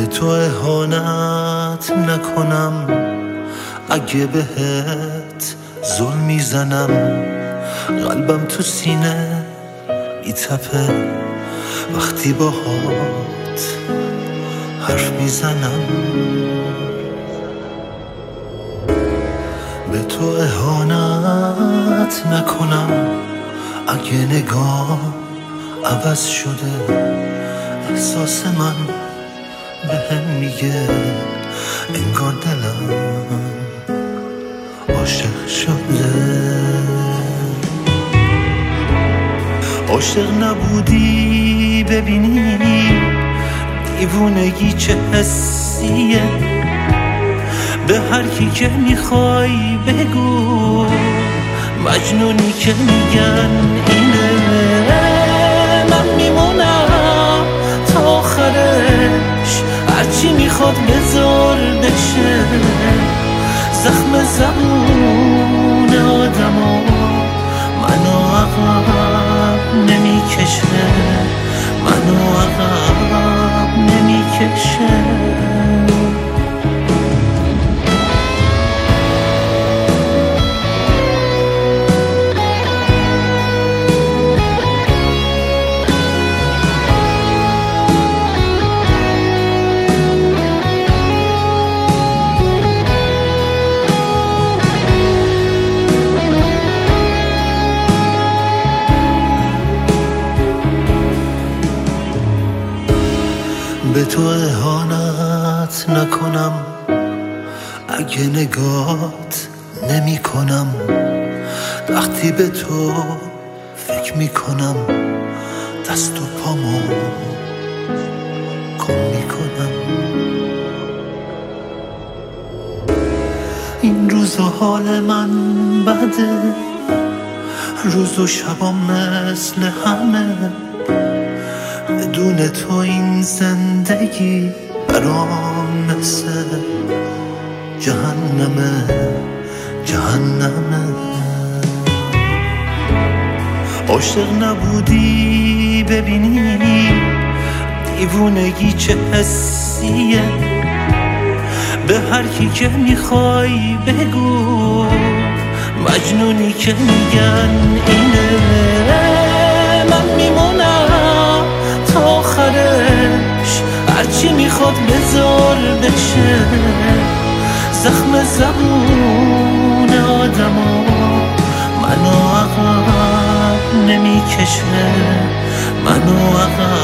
به تو اهانت نکنم، اگه بهت ظلم میزنم، قلبم تو سینه میتپه وقتی باهات حرف میزنم. به تو اهانت نکنم، اگه نگاه عوض شده، احساس من بهم میگه انگار دلم عاشق شده. عاشق نبودی ببینی دیوونگی چه حسیه، به هر کی که میخوای بگو مجنونی که میگن اینه. من میمونم تا آخرش، هرچی میخواد بذار بشه، زخم زبون آدمو منو عقب نمیکشه، منو عقب نمیکشه. به تو اهانت نکنم، اگه نگات نمی کنم، وقتی به تو فکر می کنم دست و پامو گم می کنم. این روز و حال من بده، روز و شبام مثل همه، بدون تو این زندگی برام مثل جهنمه، جهنمه. عاشق نبودی ببینی دیوونگی چه حسیه، به هر کی که میخوای بگو مجنونی که میگن اینه. من میمونم تا آخرش، هرچی میخواد بذار بشه، زخم زبون آدمو منو عقب نمیکشه، منو عقب